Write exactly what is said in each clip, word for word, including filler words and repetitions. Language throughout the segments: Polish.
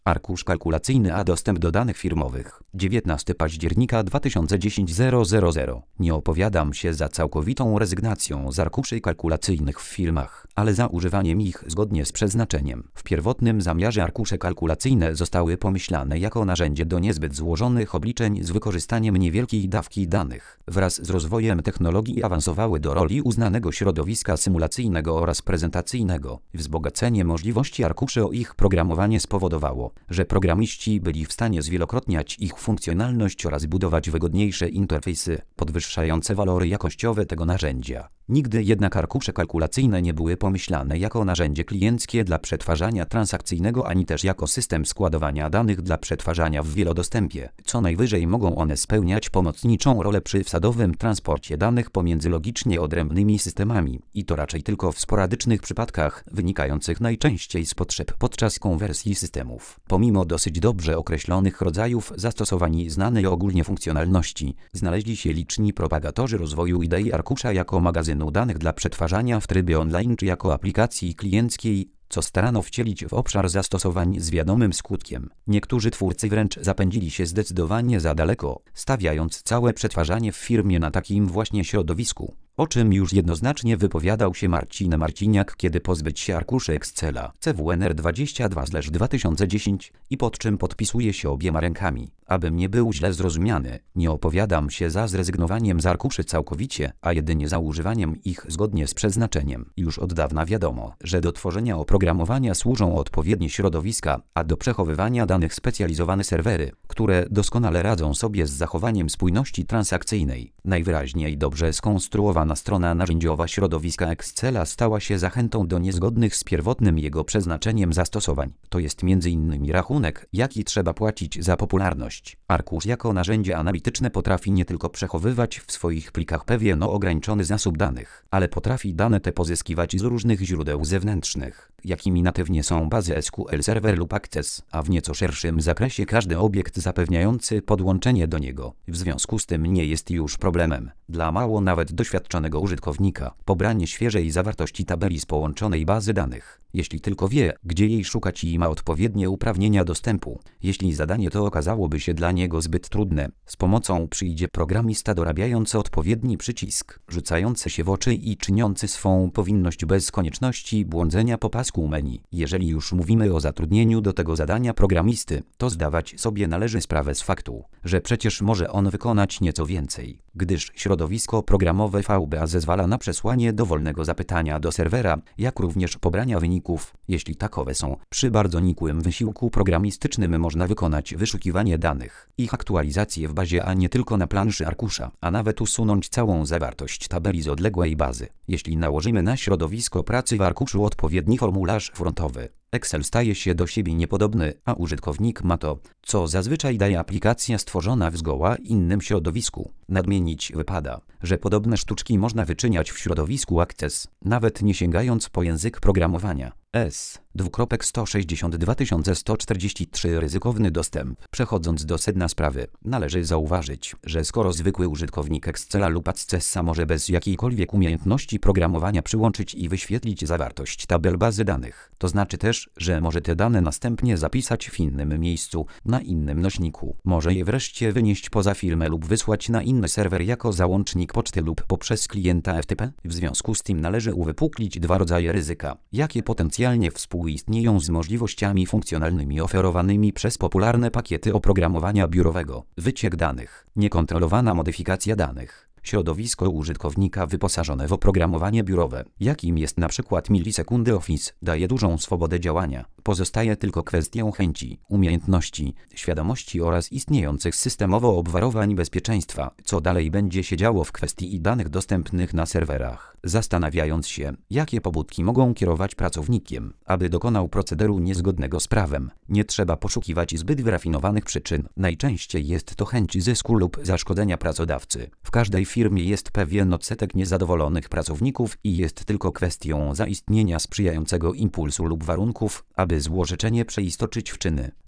Arkusz kalkulacyjny a dostęp do danych firmowych. dziewiętnastego października dwa tysiące dziesiątego zero zero zero. Nie opowiadam się za całkowitą rezygnacją z arkuszy kalkulacyjnych w firmach, ale za używaniem ich zgodnie z przeznaczeniem. W pierwotnym zamiarze arkusze kalkulacyjne zostały pomyślane jako narzędzie do niezbyt złożonych obliczeń z wykorzystaniem niewielkiej dawki danych. Wraz z rozwojem technologii awansowały do roli uznanego środowiska symulacyjnego oraz prezentacyjnego. Wzbogacenie możliwości arkuszy o ich programowanie spowodowało, że programiści byli w stanie zwielokrotniać ich funkcjonalność oraz budować wygodniejsze interfejsy, podwyższające walory jakościowe tego narzędzia. Nigdy jednak arkusze kalkulacyjne nie były pomyślane jako narzędzie klienckie dla przetwarzania transakcyjnego ani też jako system składowania danych dla przetwarzania w wielodostępie. Co najwyżej mogą one spełniać pomocniczą rolę przy wsadowym transporcie danych pomiędzy logicznie odrębnymi systemami i to raczej tylko w sporadycznych przypadkach, wynikających najczęściej z potrzeb podczas konwersji systemów. Pomimo dosyć dobrze określonych rodzajów zastosowań i znanej ogólnie funkcjonalności, znaleźli się liczni propagatorzy rozwoju idei arkusza jako magazynu danych dla przetwarzania w trybie online czy jako aplikacji klienckiej, co starano wcielić w obszar zastosowań z wiadomym skutkiem. Niektórzy twórcy wręcz zapędzili się zdecydowanie za daleko, stawiając całe przetwarzanie w firmie na takim właśnie środowisku, o czym już jednoznacznie wypowiadał się Marcin Marciniak, kiedy pozbyć się arkuszy Excela C W N R dwadzieścia dwa dwa tysiące dziesięć i pod czym podpisuje się obiema rękami. Abym nie był źle zrozumiany, nie opowiadam się za zrezygnowaniem z arkuszy całkowicie, a jedynie za używaniem ich zgodnie z przeznaczeniem. Już od dawna wiadomo, że do tworzenia oprogramowania służą odpowiednie środowiska, a do przechowywania danych specjalizowane serwery, które doskonale radzą sobie z zachowaniem spójności transakcyjnej. Najwyraźniej dobrze skonstruowana strona narzędziowa środowiska Excela stała się zachętą do niezgodnych z pierwotnym jego przeznaczeniem zastosowań. To jest między innymi rachunek, jaki trzeba płacić za popularność. Arkusz jako narzędzie analityczne potrafi nie tylko przechowywać w swoich plikach pewien ograniczony zasób danych, ale potrafi dane te pozyskiwać z różnych źródeł zewnętrznych, jakimi natywnie są bazy S Q L Server lub Access, a w nieco szerszym zakresie każdy obiekt zapewniający podłączenie do niego. W związku z tym nie jest już problemem dla mało nawet doświadczonego użytkownika pobranie świeżej zawartości tabeli z połączonej bazy danych, jeśli tylko wie, gdzie jej szukać i ma odpowiednie uprawnienia dostępu. Jeśli zadanie to okazałoby się dla niego zbyt trudne, z pomocą przyjdzie programista dorabiający odpowiedni przycisk, rzucający się w oczy i czyniący swą powinność bez konieczności błądzenia po pasku menu. Jeżeli już mówimy o zatrudnieniu do tego zadania programisty, to zdawać sobie należy sprawę z faktu, że przecież może on wykonać nieco więcej, gdyż środowisko programowe V B A zezwala na przesłanie dowolnego zapytania do serwera, jak również pobrania wyników, jeśli takowe są. Przy bardzo nikłym wysiłku programistycznym można wykonać wyszukiwanie danych, ich aktualizację w bazie, a nie tylko na planszy arkusza, a nawet usunąć całą zawartość tabeli z odległej bazy. Jeśli nałożymy na środowisko pracy w arkuszu odpowiedni formularz frontowy, Excel staje się do siebie niepodobny, a użytkownik ma to, co zazwyczaj daje aplikacja stworzona w zgoła innym środowisku. Nadmienić wypada, że podobne sztuczki można wyczyniać w środowisku Access, nawet nie sięgając po język programowania. S. sto sześćdziesiąt dwa tysiące sto czterdzieści trzy Ryzykowny dostęp. Przechodząc do sedna sprawy, należy zauważyć, że skoro zwykły użytkownik Excela lub Accessa może bez jakiejkolwiek umiejętności programowania przyłączyć i wyświetlić zawartość tabel bazy danych, to znaczy też, że może te dane następnie zapisać w innym miejscu, na innym nośniku. Może je wreszcie wynieść poza firmę lub wysłać na inny serwer jako załącznik poczty lub poprzez klienta F T P. W związku z tym należy uwypuklić dwa rodzaje ryzyka, jakie potencjalnie współistnieją z możliwościami funkcjonalnymi oferowanymi przez popularne pakiety oprogramowania biurowego. Wyciek danych, niekontrolowana modyfikacja danych. Środowisko użytkownika wyposażone w oprogramowanie biurowe, jakim jest na przykład milisekundy Office, daje dużą swobodę działania. Pozostaje tylko kwestią chęci, umiejętności, świadomości oraz istniejących systemowo obwarowań bezpieczeństwa, co dalej będzie się działo w kwestii danych dostępnych na serwerach. Zastanawiając się, jakie pobudki mogą kierować pracownikiem, aby dokonał procederu niezgodnego z prawem, nie trzeba poszukiwać zbyt wyrafinowanych przyczyn. Najczęściej jest to chęć zysku lub zaszkodzenia pracodawcy. W każdej firmie jest pewien odsetek niezadowolonych pracowników i jest tylko kwestią zaistnienia sprzyjającego impulsu lub warunków, aby złożyczenie przeistoczyć w czyny.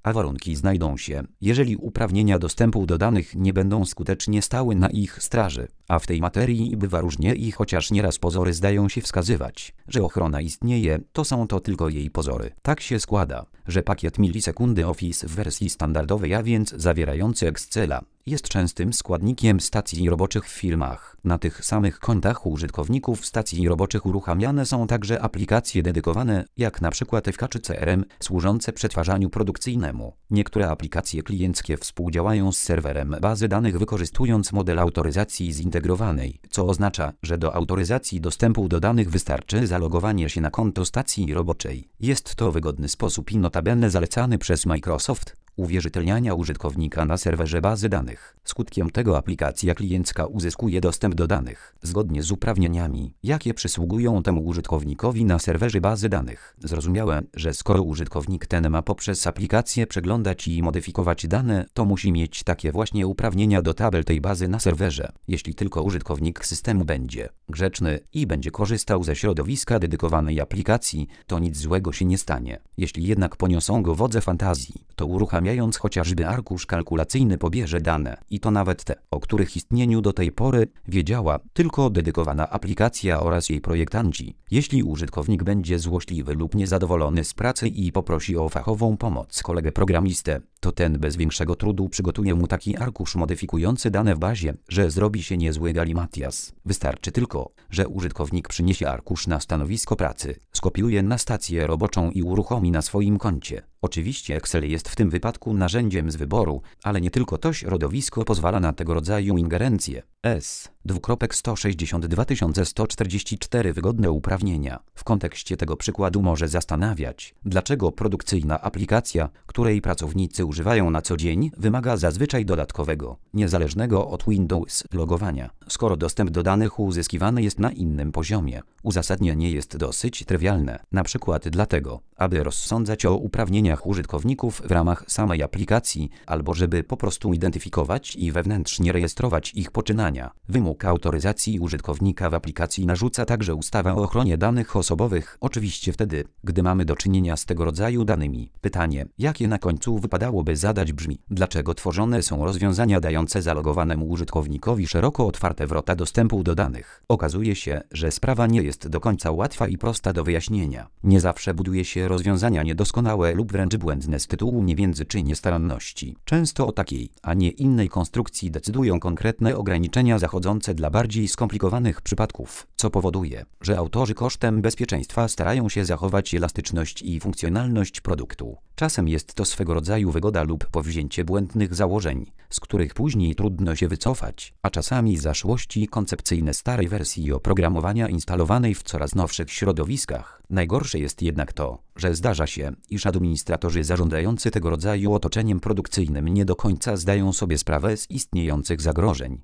a warunki znajdą się, jeżeli uprawnienia dostępu do danych nie będą skutecznie stały na ich straży. A w tej materii bywa różnie i chociaż nieraz pozory zdają się wskazywać, że ochrona istnieje, to są to tylko jej pozory. Tak się składa, że pakiet milisekundy Office w wersji standardowej, a więc zawierający Excela, jest częstym składnikiem stacji roboczych w firmach. Na tych samych kontach użytkowników stacji roboczych uruchamiane są także aplikacje dedykowane, jak na przykład F K czy C R M, służące przetwarzaniu produkcyjnemu. Niektóre aplikacje klienckie współdziałają z serwerem bazy danych, wykorzystując model autoryzacji zintegrowanej, co oznacza, że do autoryzacji dostępu do danych wystarczy zalogowanie się na konto stacji roboczej. Jest to wygodny sposób i notabene zalecany przez Microsoft uwierzytelniania użytkownika na serwerze bazy danych. Skutkiem tego aplikacja kliencka uzyskuje dostęp do danych, zgodnie z uprawnieniami, jakie przysługują temu użytkownikowi na serwerze bazy danych. Zrozumiałe, że skoro użytkownik ten ma poprzez aplikację przeglądać i modyfikować dane, to musi mieć takie właśnie uprawnienia do tabel tej bazy na serwerze. Jeśli tylko użytkownik systemu będzie grzeczny i będzie korzystał ze środowiska dedykowanej aplikacji, to nic złego się nie stanie. Jeśli jednak poniosą go wodze fantazji, to uruchamiając chociażby arkusz kalkulacyjny pobierze dane, i to nawet te, o których istnieniu do tej pory wiedziała tylko dedykowana aplikacja oraz jej projektanci. Jeśli użytkownik będzie złośliwy lub niezadowolony z pracy i poprosi o fachową pomoc kolegę programistę, to ten bez większego trudu przygotuje mu taki arkusz modyfikujący dane w bazie, że zrobi się niezły galimatias. Wystarczy tylko, że użytkownik przyniesie arkusz na stanowisko pracy, skopiuje na stację roboczą i uruchomi na swoim koncie. Oczywiście Excel jest w tym wypadku narzędziem z wyboru, ale nie tylko to środowisko pozwala na tego rodzaju ingerencje. S. sto sześćdziesiąt dwa tysiące sto czterdzieści cztery wygodne uprawnienia. W kontekście tego przykładu może zastanawiać, dlaczego produkcyjna aplikacja, której pracownicy używają na co dzień, wymaga zazwyczaj dodatkowego, niezależnego od Windows logowania, skoro dostęp do danych uzyskiwany jest na innym poziomie. Uzasadnienie jest dosyć trywialne, na przykład dlatego, aby rozsądzać o uprawnieniach użytkowników w ramach samej aplikacji, albo żeby po prostu identyfikować i wewnętrznie rejestrować ich poczynania. Wymóg autoryzacji użytkownika w aplikacji narzuca także ustawa o ochronie danych osobowych, oczywiście wtedy, gdy mamy do czynienia z tego rodzaju danymi. Pytanie, jakie na końcu wypadałoby zadać, brzmi: dlaczego tworzone są rozwiązania dające zalogowanemu użytkownikowi szeroko otwarte wrota dostępu do danych? Okazuje się, że sprawa nie jest do końca łatwa i prosta do wyjaśnienia. Nie zawsze buduje się rozwiązania niedoskonałe lub wręcz błędne z tytułu niewiedzy czy niestaranności. Często o takiej, a nie innej konstrukcji decydują konkretne ograniczenia zachodzące dla bardziej skomplikowanych przypadków, co powoduje, że autorzy kosztem bezpieczeństwa starają się zachować elastyczność i funkcjonalność produktu. Czasem jest to swego rodzaju wygoda lub powzięcie błędnych założeń, z których później trudno się wycofać, a czasami zaszłości koncepcyjne starej wersji oprogramowania instalowanej w coraz nowszych środowiskach. Najgorsze jest jednak to, że zdarza się, iż administratorzy zarządzający tego rodzaju otoczeniem produkcyjnym nie do końca zdają sobie sprawę z istniejących zagrożeń.